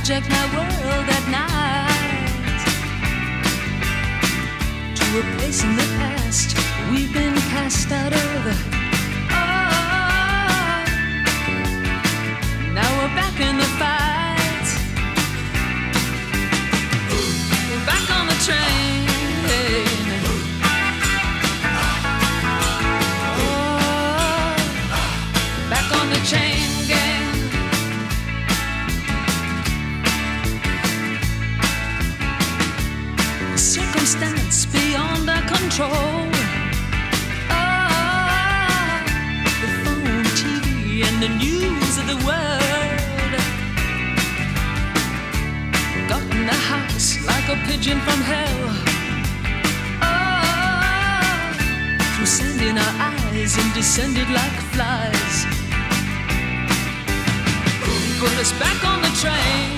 hijack my world at night to a place in the past we've been cast out of. Oh, now we're back in the fight. We're back on the train. Oh, back on the chain gang. Circumstance beyond our control. Ah, the phone, TV, and the news of the world got in the house like a pigeon from hell. Ah, threw sand in our eyes and descended like flies. Put us back on the train.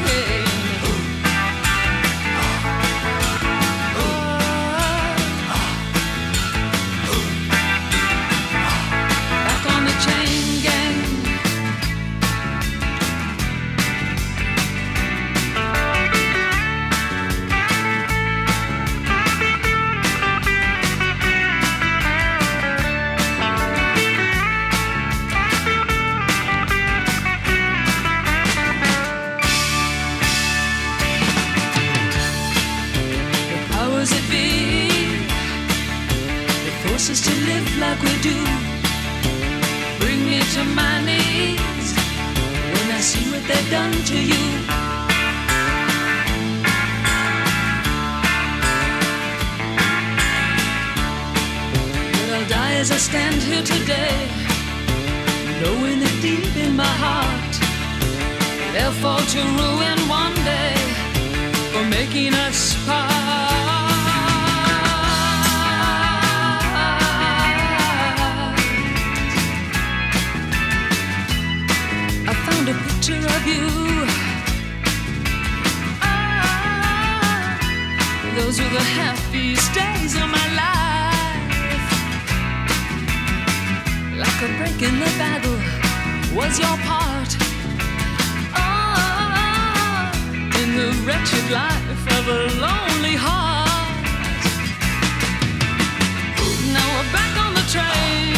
Us to live like we do, bring me to my knees when I see what they've done to you. But I'll die as I stand here today, knowing that deep in my heart they'll fall to ruin one day for making us part. A picture of you. Ah, those were the happiest days of my life. Like a break in the battle was your part. Ah, in the wretched life of a lonely heart. Now we're back on the train.